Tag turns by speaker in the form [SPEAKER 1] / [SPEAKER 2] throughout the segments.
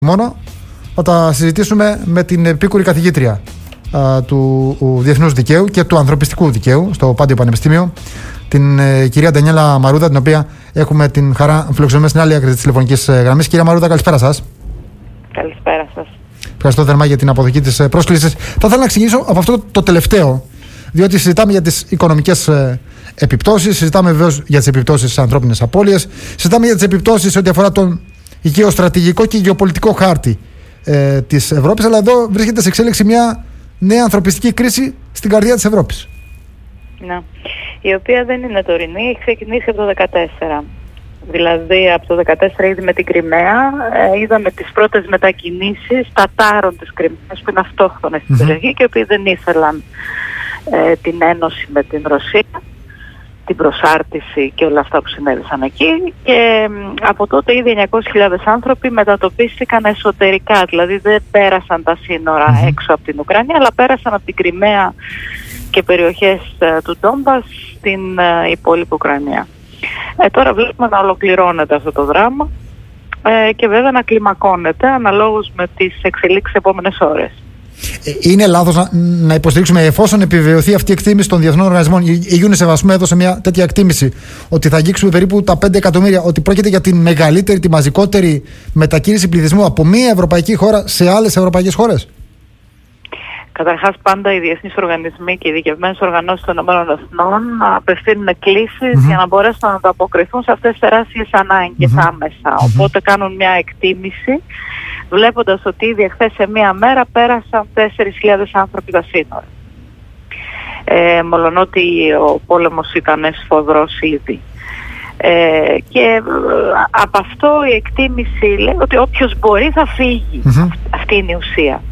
[SPEAKER 1] Μόνο θα τα συζητήσουμε με την επίκουρη καθηγήτρια του Διεθνούς Δικαίου και του Ανθρωπιστικού Δικαίου στο Πάντιο Πανεπιστήμιο, την κυρία Ντανιέλα Μαρούδα, την οποία έχουμε την χαρά να φιλοξενούμε στην άλλη άκρη της τηλεφωνικής γραμμής. Κυρία Μαρούδα, καλησπέρα σας.
[SPEAKER 2] Καλησπέρα σας.
[SPEAKER 1] Ευχαριστώ θερμά για την αποδοχή της πρόσκλησης. Θα ήθελα να ξεκινήσω από αυτό το τελευταίο, διότι συζητάμε για τις οικονομικές επιπτώσεις, συζητάμε βεβαίως για τις επιπτώσεις στις ανθρώπινες απώλειες, συζητάμε για τις επιπτώσεις ό,τι αφορά τον γεωστρατηγικό και γεωπολιτικό χάρτη της Ευρώπης, αλλά εδώ βρίσκεται σε εξέλιξη μια νέα ανθρωπιστική κρίση στην καρδιά της Ευρώπης.
[SPEAKER 2] Ναι. Η οποία δεν είναι τωρινή, έχει ξεκινήσει από το 2014. Δηλαδή από το 2014 ήδη με την Κριμαία είδαμε τις πρώτες μετακινήσεις τατάρων της Κριμαίας που είναι αυτόχθονες στην περιοχή και οι οποίοι δεν ήθελαν την ένωση με την Ρωσία, την προσάρτηση και όλα αυτά που συνέβησαν εκεί, και από τότε ήδη 900.000 άνθρωποι μετατοπίστηκαν εσωτερικά, δηλαδή δεν πέρασαν τα σύνορα έξω από την Ουκρανία, αλλά πέρασαν από την Κριμαία και περιοχές του Ντόμπας στην υπόλοιπη Ουκρανία. Τώρα βλέπουμε να ολοκληρώνεται αυτό το δράμα και βέβαια να κλιμακώνεται αναλόγως με τις εξελίξεις επόμενες ώρες.
[SPEAKER 1] Είναι λάθος να υποστηρίξουμε, εφόσον επιβεβαιωθεί αυτή η εκτίμηση των διεθνών οργανισμών? Η UNICEF, ας πούμε, έδωσε μια τέτοια εκτίμηση, ότι θα αγγίξουμε περίπου τα 5 εκατομμύρια, ότι πρόκειται για τη μεγαλύτερη, τη μαζικότερη μετακίνηση πληθυσμού από μία ευρωπαϊκή χώρα σε άλλες ευρωπαϊκές χώρες.
[SPEAKER 2] Καταρχάς, πάντα οι διεθνείς οργανισμοί και οι ειδικευμένες οργανώσεις των ΗΠΑ απευθύνουν εκκλήσεις για να μπορέσουν να ανταποκριθούν σε αυτές τις τεράστιες ανάγκες άμεσα. Οπότε κάνουν μια εκτίμηση, βλέποντας ότι ήδη εχθές σε μία μέρα πέρασαν 4.000 άνθρωποι τα σύνορα. Μολονότι ο πόλεμος ήταν σφοδρός ήδη. Και από αυτό η εκτίμηση λέει ότι όποιος μπορεί θα φύγει. Αυτή είναι η ουσία.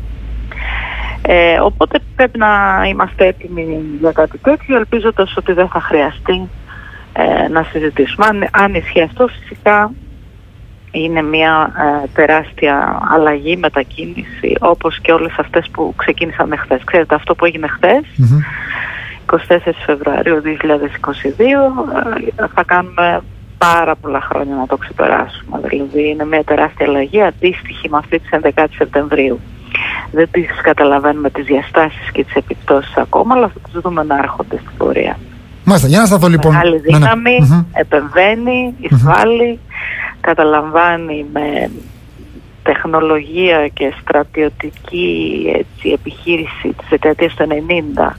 [SPEAKER 2] Οπότε πρέπει να είμαστε έτοιμοι για κάτι τέτοιο, ελπίζοντας ότι δεν θα χρειαστεί να συζητήσουμε. Αν ισχύει αυτό, φυσικά είναι μια τεράστια αλλαγή, μετακίνηση, όπως και όλες αυτές που ξεκίνησαν χθες. Ξέρετε, αυτό που έγινε χθες, 24 Φεβρουαρίου 2022, θα κάνουμε πάρα πολλά χρόνια να το ξεπεράσουμε. Δηλαδή είναι μια τεράστια αλλαγή, αντίστοιχη με αυτή της 11 Σεπτεμβρίου. Δεν τις καταλαβαίνουμε τις διαστάσεις και τις επιπτώσεις ακόμα, αλλά θα τις δούμε να έρχονται στην πορεία.
[SPEAKER 1] Μάλιστα, για να σταθώ λοιπόν.
[SPEAKER 2] Μεγάλη δύναμη, επεμβαίνει, εισβάλλει, καταλαμβάνει με τεχνολογία και στρατιωτική επιχείρηση της δεκαετίας του 90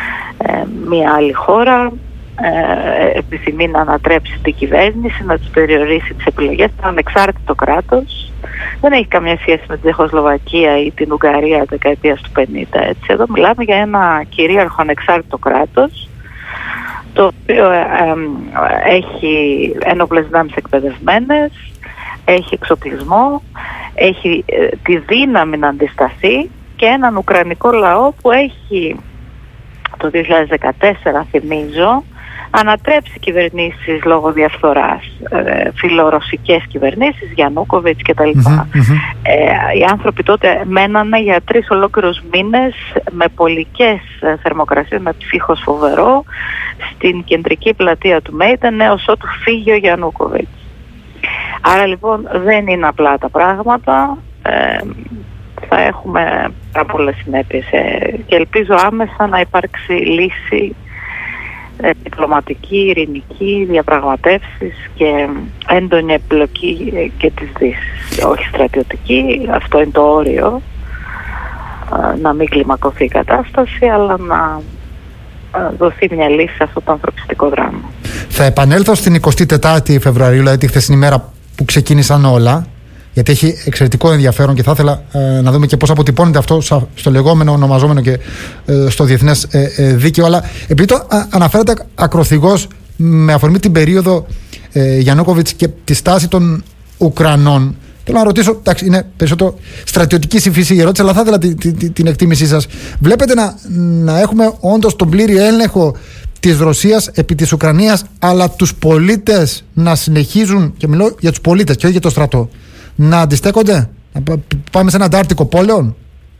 [SPEAKER 2] μια άλλη χώρα, επιθυμεί να ανατρέψει την κυβέρνηση, να τις περιορίσει τις επιλογές, ένα ανεξάρτητο κράτος. Δεν έχει καμία σχέση με τη Τσεχοσλοβακία ή την Ουγγαρία δεκαετίας του 50. Έτσι. Εδώ μιλάμε για ένα κυρίαρχο ανεξάρτητο κράτος, το οποίο έχει ένοπλες δυνάμεις εκπαιδευμένες, έχει εξοπλισμό, έχει τη δύναμη να αντισταθεί και έναν ουκρανικό λαό που έχει το 2014, θυμίζω, ανατρέψει κυβερνήσεις λόγω διαφθοράς, φιλορωσικές κυβερνήσεις, Γιαννούκοβιτς κτλ. Οι άνθρωποι τότε μένανε για 3 ολόκληρους μήνες με πολικές θερμοκρασίες, με ψύχος φοβερό, στην κεντρική πλατεία του Μέιταν, έως ότου φύγει ο Γιαννούκοβιτς. Άρα λοιπόν δεν είναι απλά τα πράγματα, θα έχουμε πάρα πολλές συνέπειες και ελπίζω άμεσα να υπάρξει λύση διπλωματική, ειρηνική, διαπραγματεύσεις και έντονη εμπλοκή και της Δύσης. Όχι στρατιωτική, αυτό είναι το όριο, να μην κλιμακωθεί η κατάσταση, αλλά να δοθεί μια λύση σε αυτό το ανθρωπιστικό δράμα.
[SPEAKER 1] Θα επανέλθω στην 24η Φεβρουαρίου, δηλαδή τη χθεσινή μέρα που ξεκίνησαν όλα, γιατί έχει εξαιρετικό ενδιαφέρον και θα ήθελα να δούμε και πώς αποτυπώνεται αυτό στο λεγόμενο, ονομαζόμενο και στο διεθνές δίκαιο. Αλλά επειδή το αναφέρατε ακροθυγώς με αφορμή την περίοδο Γιαννούκοβιτς και τη στάση των Ουκρανών, θέλω να ρωτήσω, εντάξει, είναι περισσότερο στρατιωτική συμφίση η ερώτηση, αλλά θα ήθελα την εκτίμησή σας. Βλέπετε να έχουμε όντως τον πλήρη έλεγχο της Ρωσίας επί της Ουκρανίας, αλλά τους πολίτες να συνεχίζουν, και μιλώ για τους πολίτες και όχι για το στρατό, να αντιστέκονται, να πάμε σε ένα αντάρτικο πόλεων?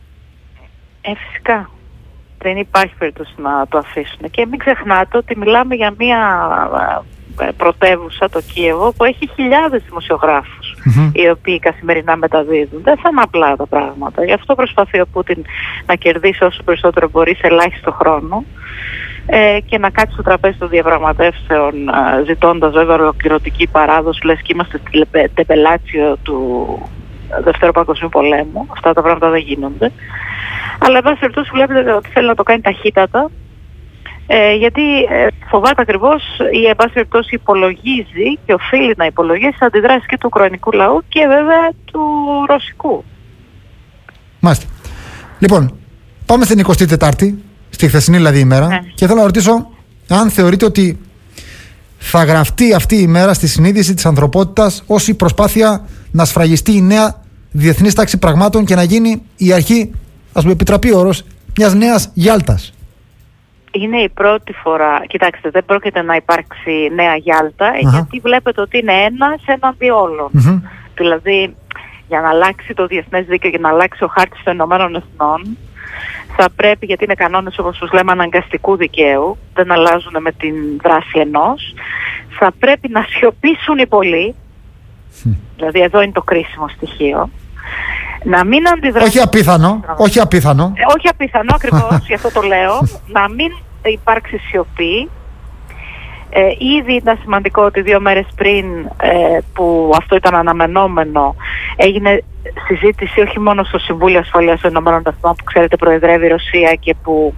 [SPEAKER 2] Φυσικά. Δεν υπάρχει περίπτωση να το αφήσουν. Και μην ξεχνάτε ότι μιλάμε για μια πρωτεύουσα, το Κίεβο, που έχει χιλιάδες δημοσιογράφους οι οποίοι καθημερινά μεταδίδουν. Δεν θα είναι απλά τα πράγματα. Γι' αυτό προσπαθεί ο Πούτιν να κερδίσει όσο περισσότερο μπορεί σε ελάχιστο χρόνο και να κάτσει στο τραπέζι των διαπραγματεύσεων, ζητώντας βέβαια ολοκληρωτική παράδοση, λες και είμαστε στη τεπελάτσιο του Δευτέρου Παγκοσμίου Πολέμου. Αυτά τα πράγματα δεν γίνονται. Αλλά εν πάση περιπτώσει βλέπετε ότι θέλει να το κάνει ταχύτατα, γιατί φοβάται ακριβώς ή εν πάση περιπτώσει υπολογίζει και οφείλει να υπολογίσει τις αντιδράσεις και του ουκρανικού λαού και βέβαια του ρωσικού.
[SPEAKER 1] Μάλιστα. Λοιπόν, πάμε στην 24η, στη χθεσινή δηλαδή ημέρα, και θέλω να ρωτήσω αν θεωρείτε ότι θα γραφτεί αυτή η ημέρα στη συνείδηση της ανθρωπότητας ως η προσπάθεια να σφραγιστεί η νέα διεθνής τάξη πραγμάτων και να γίνει η αρχή, ας μου επιτραπεί ο όρος, μιας νέας Γιάλτας.
[SPEAKER 2] Είναι η πρώτη φορά, κοιτάξτε, δεν πρόκειται να υπάρξει νέα Γιάλτα, γιατί βλέπετε ότι είναι ένας έναντι όλων. Δηλαδή, για να αλλάξει το διεθνές δίκαιο και να αλλάξει ο χάρτης των Ηνωμένων Εθνών, θα πρέπει, γιατί είναι κανόνες όπως τους λέμε αναγκαστικού δικαίου, δεν αλλάζουν με την δράση ενός, θα πρέπει να σιωπήσουν οι πολλοί, δηλαδή εδώ είναι το κρίσιμο στοιχείο, να μην αντιδράσουν.
[SPEAKER 1] Όχι απίθανο. Όχι απίθανο
[SPEAKER 2] ακριβώς, γι' αυτό το λέω. Να μην υπάρξει σιωπή. Ήδη ήταν σημαντικό ότι 2 μέρες πριν, που αυτό ήταν αναμενόμενο, έγινε συζήτηση όχι μόνο στο Συμβούλιο Ασφαλείας των Ηνωμένων Εθνών, που ξέρετε προεδρεύει η Ρωσία και που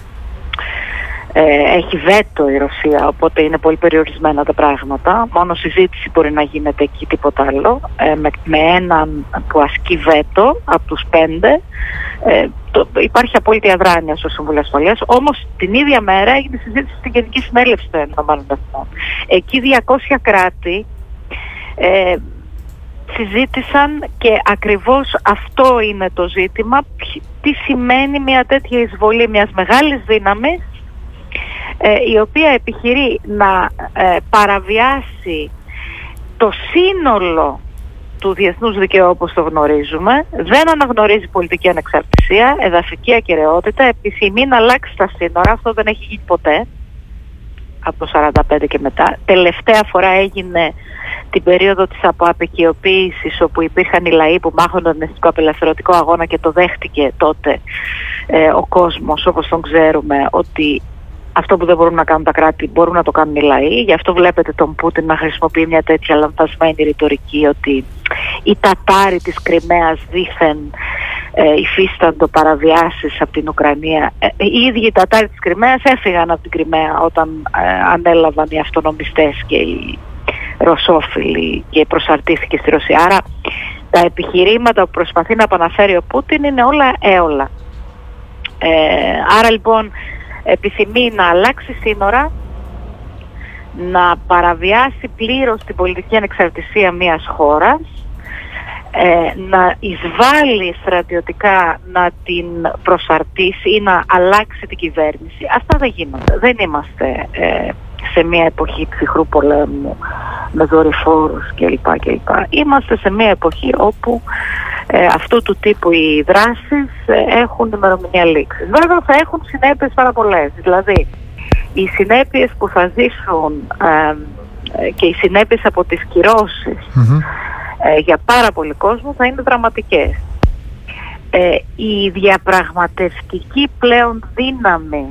[SPEAKER 2] έχει βέτο η Ρωσία, οπότε είναι πολύ περιορισμένα τα πράγματα. Μόνο συζήτηση μπορεί να γίνεται εκεί, τίποτα άλλο. Με έναν που ασκεί βέτο από τους 5, υπάρχει απόλυτη αδράνεια στο Συμβούλιο Ασφαλείας. Όμως την ίδια μέρα έγινε συζήτηση στην Γενική Συνέλευση των Ηνωμένων Εθνών. Εκεί 200 κράτη συζήτησαν και ακριβώς αυτό είναι το ζήτημα. Τι σημαίνει μια τέτοια εισβολή μιας μεγάλης δύναμης, η οποία επιχειρεί να παραβιάσει το σύνολο του διεθνούς δικαίου όπως το γνωρίζουμε, δεν αναγνωρίζει πολιτική ανεξαρτησία, εδαφική ακεραιότητα, επιθυμεί να αλλάξει τα σύνορα. Αυτό δεν έχει γίνει ποτέ από το 1945 και μετά. Τελευταία φορά έγινε την περίοδο της αποαπικιοποίησης, όπου υπήρχαν οι λαοί που μάχονταν τον εθνικό απελευθερωτικό αγώνα και το δέχτηκε τότε ο κόσμος όπως τον ξέρουμε, ότι αυτό που δεν μπορούν να κάνουν τα κράτη μπορούν να το κάνουν οι λαοί. Γι' αυτό βλέπετε τον Πούτιν να χρησιμοποιεί μια τέτοια λανθασμένη ρητορική, ότι οι Τατάροι της Κριμαίας δήθεν υφίσταντο παραβιάσεις από την Ουκρανία. Οι ίδιοι οι Τατάροι της Κριμαίας έφυγαν από την Κριμαία όταν ανέλαβαν οι αυτονομιστές και οι ρωσόφιλοι και προσαρτήθηκε στη Ρωσία. Άρα τα επιχειρήματα που προσπαθεί να επαναφέρει ο Πούτιν είναι όλα έολα. Άρα λοιπόν επιθυμεί να αλλάξει σύνορα, να παραβιάσει πλήρως την πολιτική ανεξαρτησία μιας χώρας, να εισβάλλει στρατιωτικά, να την προσαρτήσει ή να αλλάξει την κυβέρνηση. Αυτά δεν γίνονται. Δεν είμαστε σε μια εποχή ψυχρού πολέμου με δορυφόρους κλπ. Είμαστε σε μια εποχή όπου αυτού του τύπου οι δράσεις έχουν ημερομηνία λήξης. Βέβαια θα έχουν συνέπειες πάρα πολλές. Δηλαδή οι συνέπειες που θα ζήσουν και οι συνέπειες από τις κυρώσεις για πάρα πολύ κόσμο θα είναι δραματικές. Η διαπραγματευτική πλέον δύναμη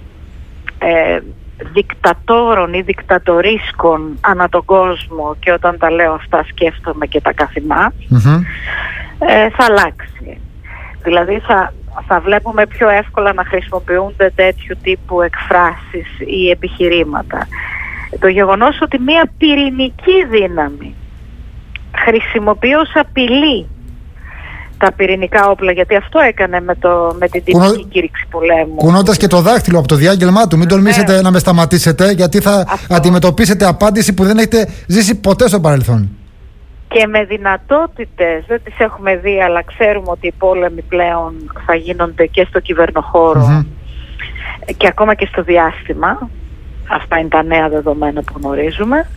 [SPEAKER 2] δικτατόρων ή δικτατορίσκων ανά τον κόσμο, και όταν τα λέω αυτά σκέφτομαι και τα καθημά, θα αλλάξει. Δηλαδή θα βλέπουμε πιο εύκολα να χρησιμοποιούνται τέτοιου τύπου εκφράσεις ή επιχειρήματα. Το γεγονός ότι μια πυρηνική δύναμη χρησιμοποιεί ως απειλή τα πυρηνικά όπλα, γιατί αυτό έκανε με την τυπική κήρυξη πολέμου. Κουνώντας και το δάχτυλο από το διάγγελμά του, μην τολμήσετε να με σταματήσετε, γιατί θα αντιμετωπίσετε απάντηση που δεν έχετε ζήσει ποτέ στο παρελθόν. Και με δυνατότητες, δεν τις έχουμε δει, αλλά ξέρουμε ότι οι πόλεμοι πλέον θα γίνονται και στο κυβερνοχώρο και ακόμα και στο διάστημα. Αυτά είναι τα νέα δεδομένα που γνωρίζουμε.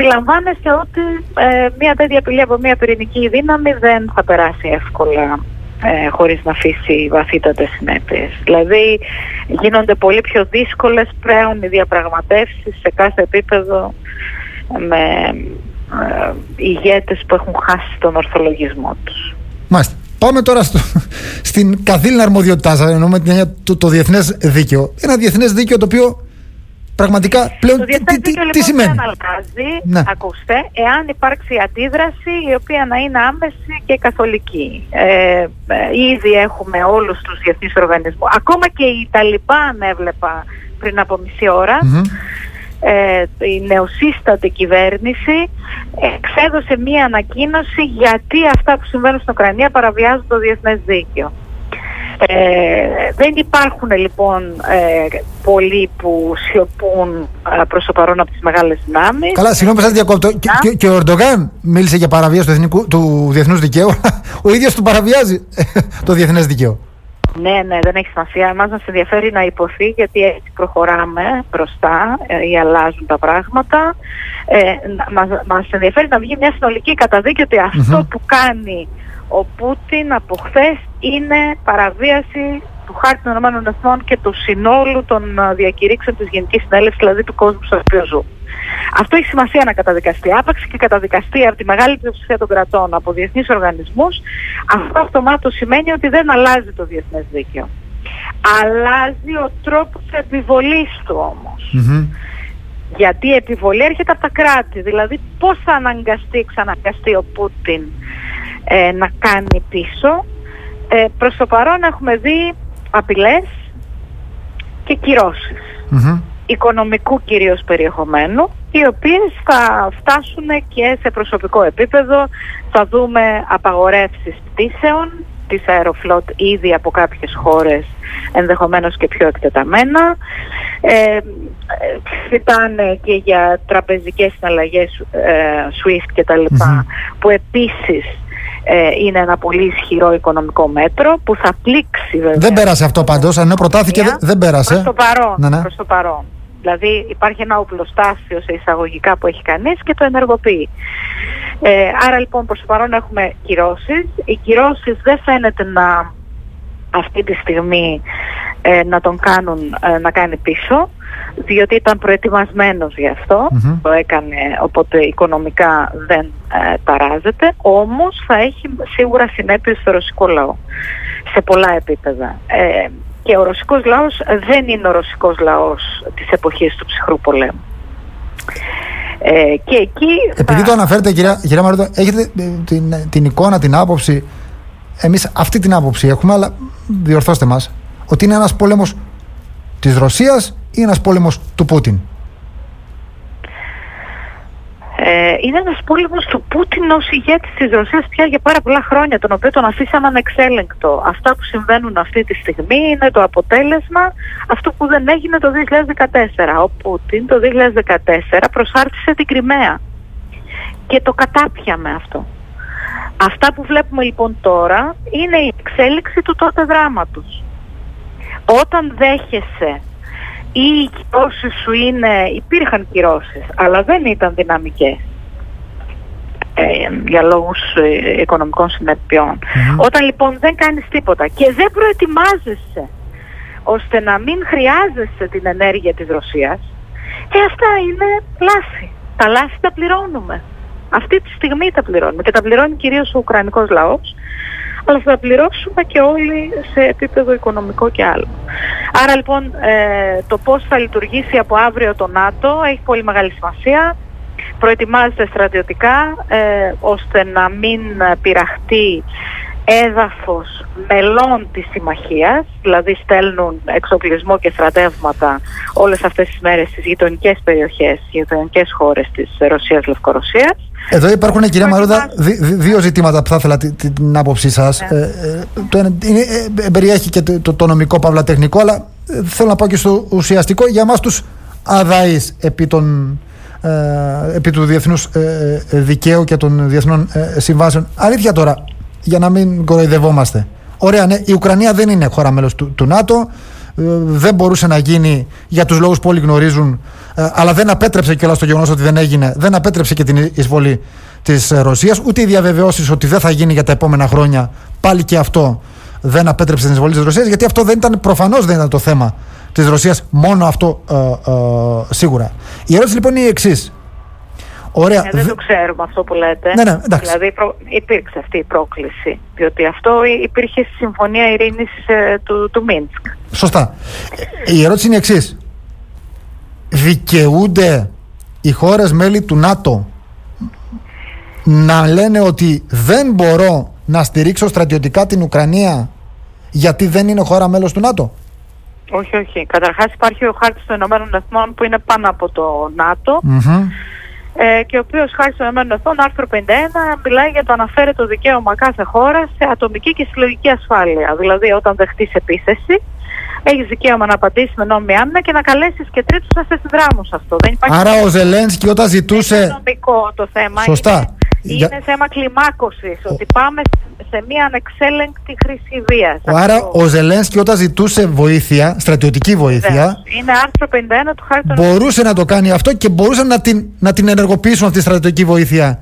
[SPEAKER 2] Αντιλαμβάνεστε ότι μια τέτοια απειλή από μια πυρηνική δύναμη δεν θα περάσει εύκολα χωρίς να αφήσει βαθύτατες συνέπειες. Δηλαδή γίνονται πολύ πιο δύσκολες πλέον οι διαπραγματεύσεις σε κάθε επίπεδο με ηγέτες που έχουν χάσει τον ορθολογισμό τους.
[SPEAKER 1] Μάλιστα. Πάμε τώρα στην καθήλυνα αρμοδιότητά σας, εννοούμε την έννοια το διεθνές δίκαιο. Ένα διεθνές δίκαιο το οποίο πραγματικά πλέον τι σημαίνει?
[SPEAKER 2] Δεν αλλάζει, ακούστε, εάν υπάρξει αντίδραση η οποία να είναι άμεση και καθολική. Ήδη έχουμε όλους τους διεθνείς οργανισμούς. Ακόμα και η Ταλιμπάν έβλεπα πριν από μισή ώρα. Η νεοσύστατη κυβέρνηση εξέδωσε μία ανακοίνωση γιατί αυτά που συμβαίνουν στην Ουκρανία παραβιάζουν το διεθνές δίκαιο. Δεν υπάρχουν λοιπόν πολλοί που σιωπούν προς το παρόν από τις μεγάλες δυνάμεις.
[SPEAKER 1] Καλά, συγγνώμη που σας διακόπτω. Και ο Ερντογάν μίλησε για παραβίαση του διεθνούς δικαίου. Ο ίδιος του παραβιάζει το διεθνές δίκαιο.
[SPEAKER 2] Ναι, δεν έχει σημασία. Εμάς μας ενδιαφέρει να υποθεί, γιατί έτσι προχωράμε μπροστά ή αλλάζουν τα πράγματα. Μας ενδιαφέρει να βγει μια συνολική καταδίκη ότι αυτό που κάνει ο Πούτιν από χθες είναι παραβίαση του Χάρτη των Ηνωμένων Εθνών και του συνόλου των διακηρύξεων της Γενικής Συνέλευσης, δηλαδή του κόσμου στον οποίο ζουν. Αυτό έχει σημασία να καταδικαστεί. Άπαξ και καταδικαστεί από τη μεγάλη πλειοψηφία των κρατών, από διεθνείς οργανισμούς, αυτό αυτομάτως σημαίνει ότι δεν αλλάζει το διεθνές δίκαιο. Αλλάζει ο τρόπος επιβολής του όμως. Γιατί η επιβολή έρχεται από τα κράτη. Δηλαδή πώς θα εξαναγκαστεί ο Πούτιν να κάνει πίσω. Προς το παρόν έχουμε δει απειλές και κυρώσεις. Οικονομικού κυρίως περιεχομένου, οι οποίες θα φτάσουν και σε προσωπικό επίπεδο. Θα δούμε απαγορεύσεις πτήσεων της Aeroflot ήδη από κάποιες χώρες, ενδεχομένως και πιο εκτεταμένα. Φυτάνε και για τραπεζικές συναλλαγές SWIFT και τα λοιπά, που επίσης είναι ένα πολύ ισχυρό οικονομικό μέτρο που θα πλήξει βέβαια. Δεν
[SPEAKER 1] πέρασε αυτό πάντως, ενώ προτάθηκε δεν πέρασε.
[SPEAKER 2] Προς το παρόν. Δηλαδή υπάρχει ένα οπλοστάσιο σε εισαγωγικά που έχει κανείς και το ενεργοποιεί. Άρα λοιπόν προς το παρόν έχουμε κυρώσεις. Οι κυρώσεις δεν φαίνεται να αυτή τη στιγμή να τον κάνουν να κάνει πίσω, διότι ήταν προετοιμασμένος γι' αυτό, το έκανε, οπότε οικονομικά δεν ταράζεται, όμως θα έχει σίγουρα συνέπειες στο ρωσικό λαό σε πολλά επίπεδα. Και ο ρωσικός λαός δεν είναι ο ρωσικός λαός της εποχής του ψυχρού πολέμου. Και εκεί
[SPEAKER 1] επειδή το αναφέρετε, κυρία Μαρούτα, έχετε την εικόνα, την άποψη, εμείς αυτή την άποψη έχουμε, αλλά διορθώστε μας, ότι είναι ένας πόλεμος της Ρωσίας ή ένας πόλεμος του Πούτιν?
[SPEAKER 2] Είναι ένας πόλεμος του Πούτιν ως ηγέτης της Ρωσίας πια για πάρα πολλά χρόνια, τον οποίο τον αφήσαμε ανεξέλεγκτο. Αυτά που συμβαίνουν αυτή τη στιγμή είναι το αποτέλεσμα αυτού που δεν έγινε το 2014. Ο Πούτιν το 2014 προσάρτησε την Κριμαία και το κατάπιαμε αυτό. Αυτά που βλέπουμε λοιπόν τώρα είναι η εξέλιξη του τότε δράματος. Όταν δέχεσαι ή οι κυρώσεις σου υπήρχαν κυρώσεις, αλλά δεν ήταν δυναμικές για λόγους οικονομικών συνεπειών. Όταν λοιπόν δεν κάνεις τίποτα και δεν προετοιμάζεσαι ώστε να μην χρειάζεσαι την ενέργεια της Ρωσίας, αυτά είναι λάθη. Τα λάθη τα πληρώνουμε. Αυτή τη στιγμή τα πληρώνουμε και τα πληρώνει κυρίως ο Ουκρανικός λαός, αλλά θα τα πληρώσουμε και όλοι σε επίπεδο οικονομικό και άλλο. Άρα λοιπόν το πώς θα λειτουργήσει από αύριο το ΝΑΤΟ έχει πολύ μεγάλη σημασία. Προετοιμάζεται στρατιωτικά ώστε να μην πειραχτεί έδαφος μελών της συμμαχίας, δηλαδή στέλνουν εξοπλισμό και στρατεύματα όλες αυτές τις μέρες στις γειτονικές περιοχές, στις γειτονικές χώρες της Ρωσίας-Λευκορωσίας.
[SPEAKER 1] Εδώ υπάρχουν, κυρία Μαρούτα, δύο ζητήματα που θα ήθελα την άποψή σας. Το ένα περιέχει και το νομικό παύλα τεχνικό, αλλά θέλω να πάω και στο ουσιαστικό για εμάς τους αδαείς επί του διεθνούς δικαίου και των διεθνών συμβάσεων. Αλήθεια τώρα, για να μην κοροϊδευόμαστε. Ωραία, ναι, η Ουκρανία δεν είναι χώρα μέλος του ΝΑΤΟ, δεν μπορούσε να γίνει για τους λόγους που όλοι γνωρίζουν, αλλά δεν απέτρεψε κιόλας το γεγονός ότι δεν έγινε, δεν απέτρεψε και την εισβολή της Ρωσίας, ούτε οι διαβεβαιώσεις ότι δεν θα γίνει για τα επόμενα χρόνια πάλι και αυτό δεν απέτρεψε την εισβολή της Ρωσίας, γιατί αυτό προφανώς δεν ήταν το θέμα της Ρωσίας, μόνο αυτό σίγουρα. Η ερώτηση λοιπόν είναι η εξής. Ωραία.
[SPEAKER 2] Δεν το ξέρουμε αυτό που λέτε.
[SPEAKER 1] Ναι, εντάξει.
[SPEAKER 2] Δηλαδή υπήρξε αυτή η πρόκληση, διότι αυτό υπήρχε στη Συμφωνία Ειρήνης του Μίνσκ.
[SPEAKER 1] Σωστά. Η ερώτηση είναι η εξής. Δικαιούνται οι χώρες μέλη του ΝΑΤΟ να λένε ότι δεν μπορώ να στηρίξω στρατιωτικά την Ουκρανία γιατί δεν είναι χώρα μέλος του ΝΑΤΟ?
[SPEAKER 2] Όχι, όχι. Καταρχάς υπάρχει ο χάρτης των Ηνωμένων Εθνών που είναι πάνω από το ΝΑΤΟ, και ο οποίος χάρτης των Ηνωμένων Εθνών, άρθρο 51, μιλάει για το αναφέρετο δικαίωμα κάθε χώρα σε ατομική και συλλογική ασφάλεια. Δηλαδή, όταν δεχτείς επίθεση, έχεις δικαίωμα να απαντήσεις με νόμιμη άμυνα και να καλέσεις και τρίτους να σε συνδράμουν σε αυτό. Δεν υπάρχει.
[SPEAKER 1] Άρα ο Ζελένσκι όταν ζητούσε.
[SPEAKER 2] Είναι νομικό το θέμα.
[SPEAKER 1] Σωστά.
[SPEAKER 2] Είναι θέμα κλιμάκωσης, ότι πάμε σε μια ανεξέλεγκτη χρήση βίας.
[SPEAKER 1] Άρα ο Ζελένσκι όταν ζητούσε βοήθεια, στρατιωτική βοήθεια,
[SPEAKER 2] είναι άρθρο 51 του χάρτη των
[SPEAKER 1] μπορούσε να το κάνει αυτό και μπορούσαν να την ενεργοποιήσουν αυτή τη στρατιωτική βοήθεια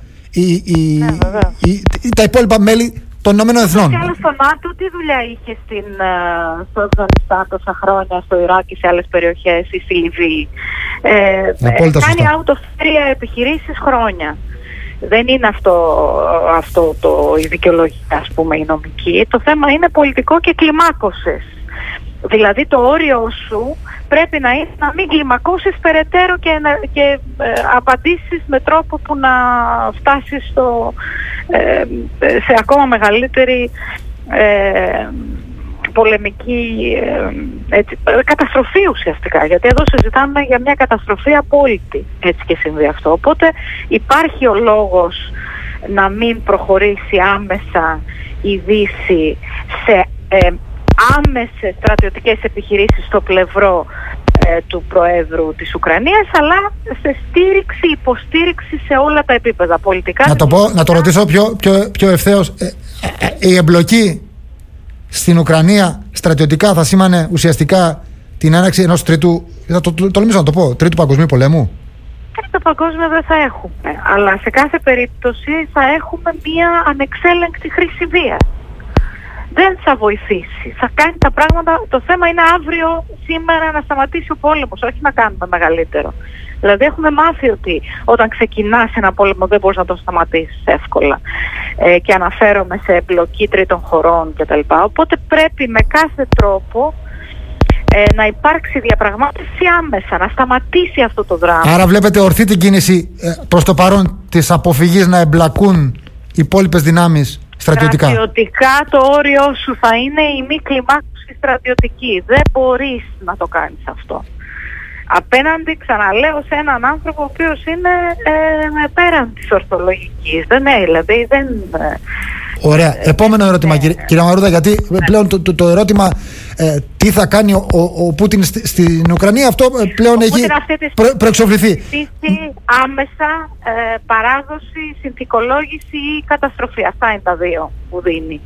[SPEAKER 1] τα υπόλοιπα μέλη των Ηνωμένων Εθνών.
[SPEAKER 2] Και άλλο στο ΝΑΤΟ τι δουλειά είχε στο Αφγανιστάν τόσα χρόνια, στο Ιράκ και σε άλλες περιοχές ή στη Λιβύη? Κάνει αυτοφέρεια επιχειρήσεις χρόνια. Δεν είναι αυτό η δικαιολογία, ας πούμε, η νομική. Το θέμα είναι πολιτικό και κλιμάκωσης. Δηλαδή το όριο σου πρέπει να είναι να μην κλιμακώσεις περαιτέρω και απαντήσεις με τρόπο που να φτάσεις σε ακόμα μεγαλύτερη πολεμική καταστροφή ουσιαστικά, γιατί εδώ συζητάμε για μια καταστροφή απόλυτη, έτσι και συμβεί αυτό. Οπότε υπάρχει ο λόγος να μην προχωρήσει άμεσα η Δύση σε άμεσες στρατιωτικές επιχειρήσεις στο πλευρό του Προέδρου της Ουκρανίας, αλλά σε υποστήριξη σε όλα τα επίπεδα πολιτικά.
[SPEAKER 1] Να το ρωτήσω πιο ευθέως. Η εμπλοκή στην Ουκρανία στρατιωτικά θα σήμανε ουσιαστικά την έναρξη ενός τρίτου παγκοσμίου πολέμου?
[SPEAKER 2] Το παγκόσμιο δεν θα έχουμε, αλλά σε κάθε περίπτωση θα έχουμε μια ανεξέλεγκτη χρήση βίας. Δεν θα βοηθήσει, θα κάνει τα πράγματα. Το θέμα είναι αύριο, σήμερα να σταματήσει ο πόλεμος, όχι να κάνουμε μεγαλύτερο. Δηλαδή έχουμε μάθει ότι όταν ξεκινάς ένα πόλεμο δεν μπορείς να τον σταματήσεις εύκολα, και αναφέρομαι σε εμπλοκή τρίτων χωρών κτλ. Οπότε πρέπει με κάθε τρόπο να υπάρξει διαπραγμάτευση άμεσα, να σταματήσει αυτό το δράμα.
[SPEAKER 1] Άρα βλέπετε ορθή την κίνηση προς το παρόν της αποφυγής να εμπλακούν οι υπόλοιπες δυνάμεις στρατιωτικά?
[SPEAKER 2] Στρατιωτικά το όριο σου θα είναι η μη κλιμάκωση στρατιωτική. Δεν μπορείς να το κάνεις αυτό. Απέναντι, ξαναλέω, σε έναν άνθρωπο ο οποίος είναι πέραν της ορθολογικής. Δηλαδή δεν...
[SPEAKER 1] Ωραία. Επόμενο ερώτημα, κυρία Μαρούτα, γιατί πλέον το ερώτημα τι θα κάνει ο Πούτιν στην Ουκρανία, αυτό πλέον έχει προεξοφληθεί.
[SPEAKER 2] Άμεσα παράδοση, συνθηκολόγηση ή καταστροφή. Αυτά είναι τα δύο που δίνει.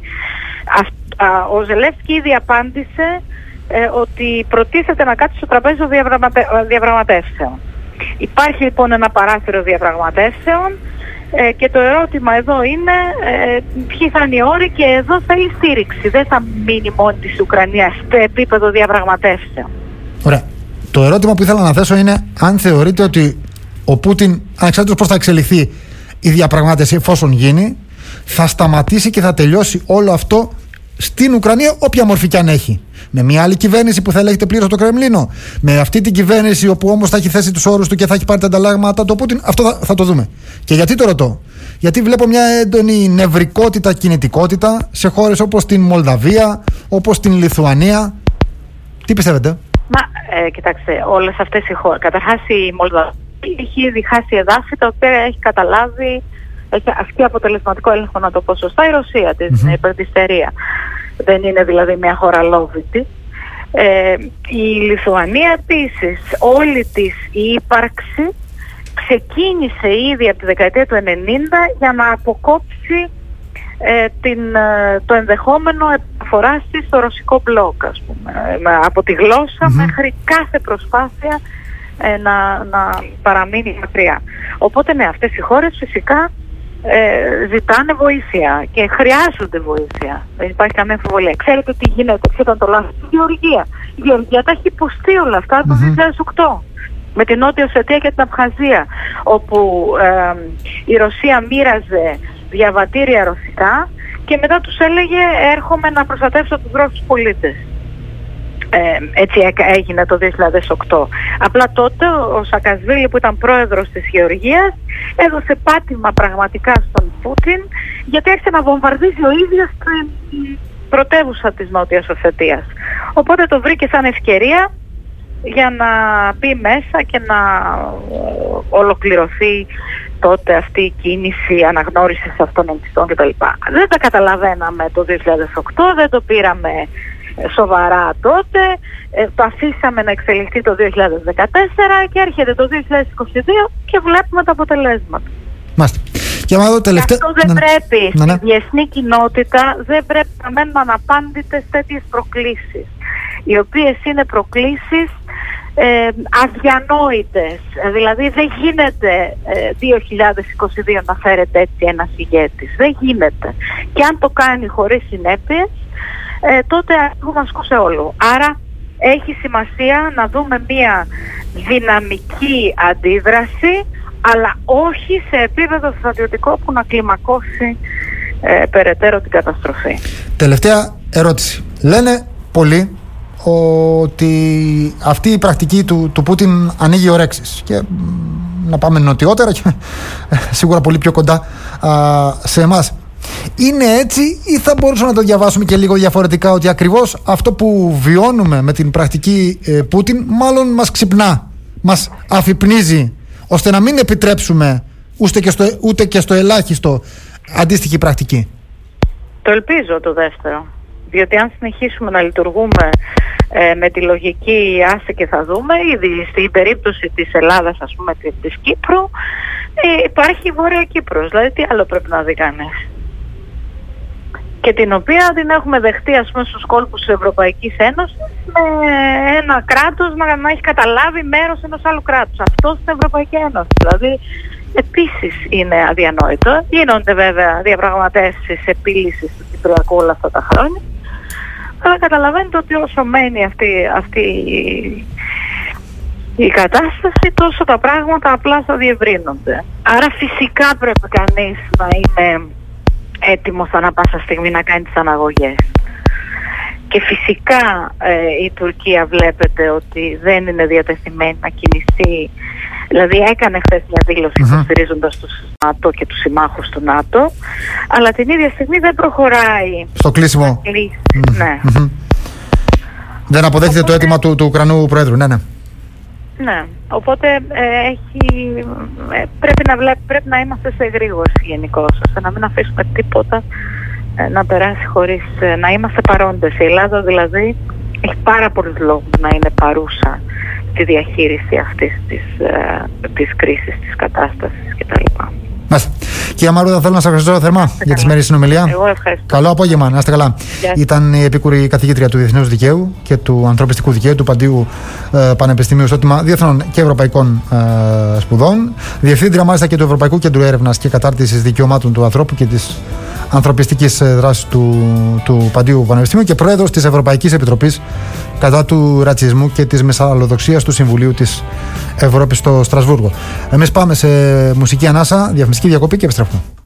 [SPEAKER 2] Ο Ζελένσκι ήδη απάντησε ότι προτίθεται να κάτσει στο τραπέζι των διαπραγματεύσεων. Υπάρχει λοιπόν ένα παράθυρο διαπραγματεύσεων, και το ερώτημα εδώ είναι ποιοι θα είναι οι όροι, και εδώ θέλει στήριξη. Δεν θα μείνει μόνη της Ουκρανία στο επίπεδο διαπραγματεύσεων.
[SPEAKER 1] Ωραία. Το ερώτημα που ήθελα να θέσω είναι αν θεωρείτε ότι ο Πούτιν, ανεξάρτητος πώς θα εξελιχθεί η διαπραγμάτευση εφόσον γίνει, θα σταματήσει και θα τελειώσει όλο αυτό στην Ουκρανία, όποια μορφή κι αν έχει. Με μια άλλη κυβέρνηση που θα ελέγχεται πλήρως το Κρεμλίνο. Με αυτή την κυβέρνηση όπου όμως θα έχει θέσει τους όρους του και θα έχει πάρει τα ανταλλάγματα του Πούτιν. Αυτό θα το δούμε. Και γιατί το ρωτώ? Γιατί βλέπω μια έντονη νευρικότητα, κινητικότητα σε χώρες όπως την Μολδαβία, όπως την Λιθουανία. Τι πιστεύετε?
[SPEAKER 2] Κοιτάξτε, όλες αυτές οι χώρες. Καταρχάς η Μολδαβία έχει ήδη χάσει εδάφη τα οποία έχει καταλάβει, έχει ασκεί αποτελεσματικό έλεγχο, να το πω σωστά, η Ρωσία, την υπερδυστερία. Δεν είναι δηλαδή μια χώρα λόβητη. Η Λιθουανία επίσης, όλη της η ύπαρξη ξεκίνησε ήδη από τη δεκαετία του 90 για να αποκόψει το ενδεχόμενο επαφοράς της στο ρωσικό μπλοκ, ας πούμε, από τη γλώσσα μέχρι κάθε προσπάθεια να παραμείνει μακριά. Οπότε ναι, αυτές οι χώρες φυσικά ζητάνε βοήθεια και χρειάζονται βοήθεια. Δεν υπάρχει καμία αμφιβολία. Ξέρετε τι γίνεται, ποιο ήταν το λάθος? Η Γεωργία. Η Γεωργία τα έχει υποστεί όλα αυτά το 2008. Με την Νότια Οσετία και την Абχαζία, όπου η Ρωσία μοίραζε διαβατήρια ρωσικά και μετά τους έλεγε έρχομαι να προστατεύσω τους Ρώσους πολίτες. Έτσι έγινε το 2008. Απλά τότε ο Σακασβίλη, που ήταν πρόεδρος της Γεωργίας, έδωσε πάτημα πραγματικά στον Πούτιν, γιατί άρχισε να βομβαρδίζει ο ίδιος την πρωτεύουσα της Νότιας Οσετίας. Οπότε το βρήκε σαν ευκαιρία για να μπει μέσα και να ολοκληρωθεί τότε αυτή η κίνηση αναγνώρισης αυτών των πιστών κτλ. Δεν τα καταλαβαίναμε το 2008, δεν το πήραμε σοβαρά τότε, το αφήσαμε να εξελιχθεί το 2014 και έρχεται το 2022 και βλέπουμε τα αποτελέσματα.
[SPEAKER 1] Μάλιστα. Και
[SPEAKER 2] αυτό δεν πρέπει, στη διεθνή κοινότητα δεν πρέπει να μένουν αναπάντητες τέτοιες προκλήσεις, οι οποίες είναι προκλήσεις αδιανόητες. Δηλαδή δεν γίνεται 2022 να φέρεται έτσι ένας ηγέτης. Δεν γίνεται. Και αν το κάνει χωρίς συνέπειες, τότε αργούμε ασκούσε όλου. Άρα έχει σημασία να δούμε μια δυναμική αντίδραση, αλλά όχι σε επίπεδο στρατιωτικό που να κλιμακώσει περαιτέρω την καταστροφή.
[SPEAKER 1] Τελευταία ερώτηση. Λένε πολλοί ότι αυτή η πρακτική του Πούτιν ανοίγει ορέξεις και να πάμε νοτιότερα και σίγουρα πολύ πιο κοντά σε εμάς. Είναι έτσι ή θα μπορούσαμε να το διαβάσουμε και λίγο διαφορετικά, ότι ακριβώς αυτό που βιώνουμε με την πρακτική Πούτιν μάλλον μας ξυπνά, μας αφυπνίζει, ώστε να μην επιτρέψουμε ούτε και στο ελάχιστο αντίστοιχη πρακτική?
[SPEAKER 2] Το ελπίζω το δεύτερο. Διότι αν συνεχίσουμε να λειτουργούμε με τη λογική άσε και θα δούμε, ήδη στην περίπτωση της Ελλάδας, ας πούμε, της Κύπρου, υπάρχει η Βόρεια Κύπρος. Δηλαδή τι άλλο πρέπει να δει κανείς? Και την οποία την έχουμε δεχτεί, ας πούμε, στους κόλπους της Ευρωπαϊκής Ένωσης, με ένα κράτος να έχει καταλάβει μέρος ενός άλλου κράτους. Αυτό στην Ευρωπαϊκή Ένωση. Δηλαδή επίσης είναι αδιανόητο. Γίνονται βέβαια διαπραγματεύσεις επίλυσης του Κυπριακού όλα αυτά τα χρόνια. Αλλά καταλαβαίνετε ότι όσο μένει αυτή η κατάσταση, τόσο τα πράγματα απλά θα διευρύνονται. Άρα φυσικά πρέπει κανείς να είναι έτοιμος ανά πάσα στιγμή να κάνει τις αναγωγές. Και φυσικά η Τουρκία βλέπετε ότι δεν είναι διατεθειμένη να κινηθεί. Δηλαδή έκανε χθες μια δήλωση υποστηρίζοντας τους ΝΑΤΟ και τους συμμάχους του ΝΑΤΟ, αλλά την ίδια στιγμή δεν προχωράει
[SPEAKER 1] στο κλείσιμο.
[SPEAKER 2] Ναι.
[SPEAKER 1] Δεν αποδέχεται το αίτημα του Ουκρανού Προέδρου. Ναι.
[SPEAKER 2] Οπότε πρέπει να είμαστε σε εγρήγορση γενικώς, ώστε να μην αφήσουμε τίποτα να περάσει χωρίς να είμαστε παρόντες. Η Ελλάδα δηλαδή έχει πάρα πολλούς λόγους να είναι παρούσα στη διαχείριση αυτής της κρίσης, της κατάστασης κτλ.
[SPEAKER 1] Κυρία Μαρούδα, θέλω να σας ευχαριστώ θερμά για τη σημερινή συνομιλία.
[SPEAKER 2] Εγώ ευχαριστώ.
[SPEAKER 1] Καλό απόγευμα, να είστε καλά. Ήταν η επίκουρη καθηγήτρια του Διεθνούς Δικαίου και του Ανθρωπιστικού Δικαίου του Παντίου Πανεπιστημίου Ισότιμα Διεθνών και Ευρωπαϊκών Σπουδών. Διευθύντρια μάλιστα και του Ευρωπαϊκού Κέντρου Έρευνας και Κατάρτισης Δικαιωμάτων του Ανθρώπου και της Ανθρωπιστικής Δράσης του Παντίου Πανεπιστημίου και πρόεδρος της Ευρωπαϊκής Επιτροπής κατά του ρατσισμού και της μεσαλλοδοξίας του Συμβουλίου της Ευρώπης στο Στρασβούργο. Εμείς πάμε σε μουσική ανάσα, διαφημιστική διακοπή και επιστρέφουμε.